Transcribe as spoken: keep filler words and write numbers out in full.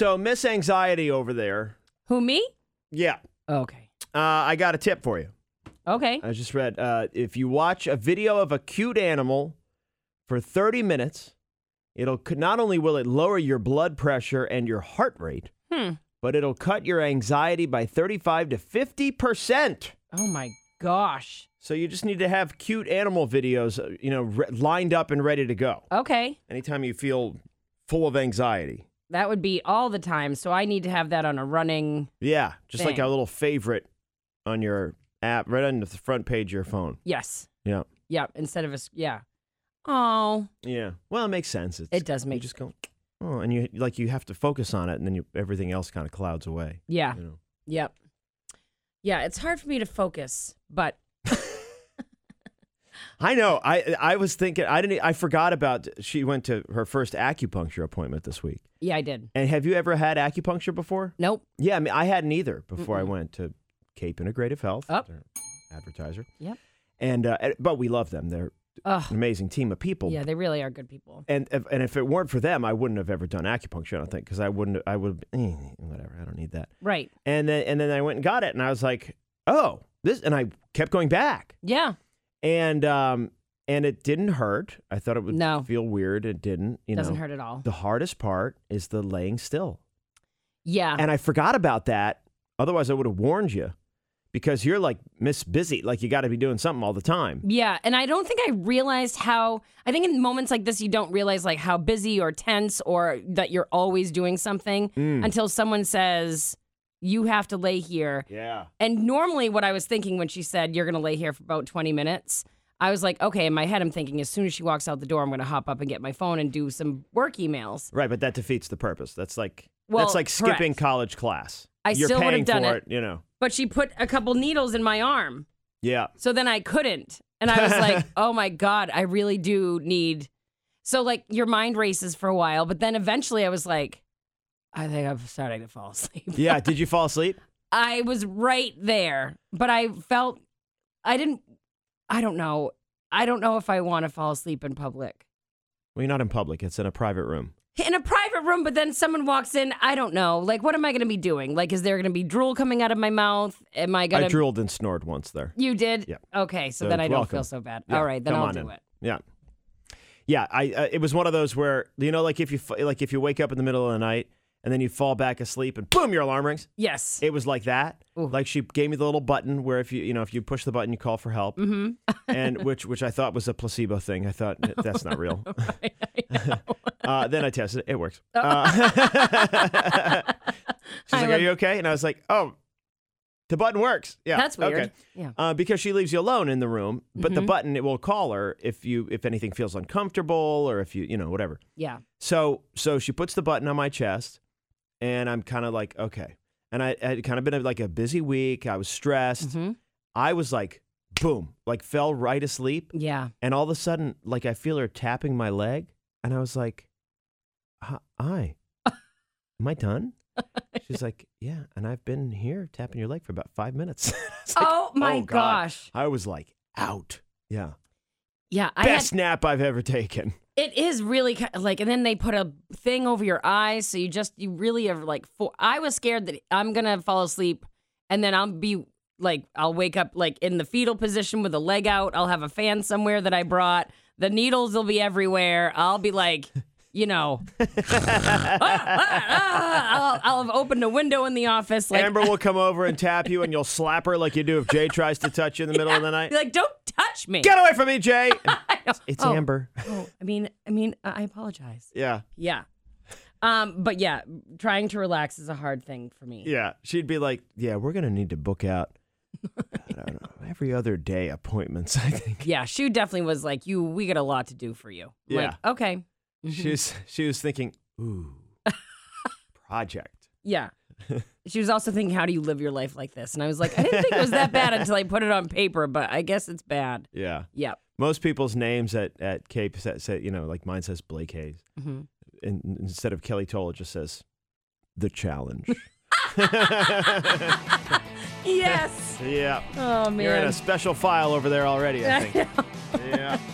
so Miss Anxiety over there. Who, me? Yeah. Okay. Uh, I got a tip for you. Okay. I just read, uh, if you watch a video of a cute animal for thirty minutes, it'll not only will it lower your blood pressure and your heart rate, Hmm. but it'll cut your anxiety by thirty-five to fifty percent. Oh, my gosh. So you just need to have cute animal videos, uh, you know, re- lined up and ready to go. Okay. Anytime you feel full of anxiety. That would be all the time. So I need to have that on a running. Yeah, just like Thing. a little favorite on your app, right on the front page of your phone. Yes. Yeah. Yeah. Instead of a. s- Yeah. Oh. Yeah. Well, it makes sense. It's, It does make You just go, oh, and you like you have to focus on it, and then you, everything else kind of clouds away. Yeah. You know? Yep. Yeah. It's hard for me to focus, but. I know. I I was thinking. I didn't. I forgot about. She went to her first acupuncture appointment this week. Yeah, I did. And have you ever had acupuncture before? Nope. Yeah, I mean, I hadn't either before I Mm-mm. went to Cape Integrative Health. Oh. Their advertiser. Yep. And uh, but we love them. They're Ugh. an amazing team of people. Yeah, they really are good people. And if, and if it weren't for them, I wouldn't have ever done acupuncture. I don't think because I wouldn't. I would. Eh, whatever. I don't need that. Right. And then and then I went and got it, and I was like, oh, this. And I kept going back, Yeah. and um and it didn't hurt. I thought it would No. feel weird. It didn't. You Doesn't know, hurt at all. the hardest part is the laying still, Yeah. and I forgot about that. Otherwise, I would have warned you. Because you're like Miss Busy, like you got to be doing something all the time. Yeah, and I don't think I realized how. I think in moments like this, you don't realize like how busy or tense or that you're always doing something Mm. until someone says you have to lay here. Yeah. And normally, what I was thinking when she said you're going to lay here for about twenty minutes, I was like, okay. In my head, I'm thinking as soon as she walks out the door, I'm going to hop up and get my phone and do some work emails. Right, but that defeats the purpose. That's like Well, that's like skipping correct. college class. I You're still would paying have done for it. it, you know. But she put a couple needles in my arm, Yeah. so then I couldn't, and I was like, oh my god, I really do need. So like your mind races for a while, but then eventually I was like, I think I'm starting to fall asleep. Yeah. Did you fall asleep? I was right there, but I felt I didn't. I don't know. I don't know if I want to fall asleep in public. Well, you're not in public. It's in a private room. In a private room, but then someone walks in. I don't know. Like, what am I going to be doing? Like, is there going to be drool coming out of my mouth? Am I going I to? drooled and snored once there. You did? Yeah. Okay, so So then I don't welcome. feel so bad. Yeah, All right, then come I'll on do in. it. Yeah. Yeah. I. Uh, it was one of those where you know, like if you f- like if you wake up in the middle of the night and then you fall back asleep and boom, your alarm rings. Yes. It was like that. Ooh. Like she gave me the little button where if you you know if you push the button, you call for help. Mm-hmm. and which which I thought was a placebo thing. I thought that's not real. Right, I know. uh, then I tested it. It works. Oh. Uh, she's I like, love- "Are you okay?" And I was like, "Oh, the button works." Yeah, That's weird. Okay. Yeah. Uh, because she leaves you alone in the room, but the Mhm. button it will call her if you if anything feels uncomfortable or if you you know whatever. Yeah. So so she puts the button on my chest, and I'm kind of like, okay. And I had kind of been a, like a busy week. I was stressed. Mm-hmm. I was like, boom, like fell right asleep. Yeah. And all of a sudden, like I feel her tapping my leg, and I was like, "Hi, am I done?" She's like, "Yeah." And I've been here tapping your leg for about five minutes. I was like, Oh my God. gosh. I was like, out. Yeah, Yeah. I best had, nap I've ever taken. it is really ki- like, and then they put a thing over your eyes, so you just you really are like. For, I was scared that I'm gonna fall asleep, and then I'll be like, I'll wake up like in the fetal position with a leg out. I'll have a fan somewhere that I brought. The needles will be everywhere. I'll be like, you know, ah, ah, ah, I'll, I'll have opened a window in the office. Like, Amber will come over and tap you, and you'll slap her like you do if Jay tries to touch you in the middle of the night. be like, don't touch me. Get away from me, Jay! I know. It's Oh, Amber. Oh, I mean, I mean, I apologize. Yeah, Yeah. Um, but yeah, trying to relax is a hard thing for me. yeah. She'd be like, "Yeah, we're gonna need to book out. I don't know, every other day appointments." I think. Yeah, she definitely was like, "You, we got a lot to do for you." I'm Yeah. Like, okay. Mhm. She was she was thinking, ooh, project. Yeah. She was also thinking, how do you live your life like this? And I was like, I didn't think it was that bad until I put it on paper, but I guess it's bad. Yeah. Yep. Most people's names at, at Cape say, say, you know, like mine says Blake Hayes. Mm-hmm. And instead of Kelly Toll, it just says The Challenge. Yes. Yeah. Oh, man. You're in a special file over there already, I I think. know. Yeah.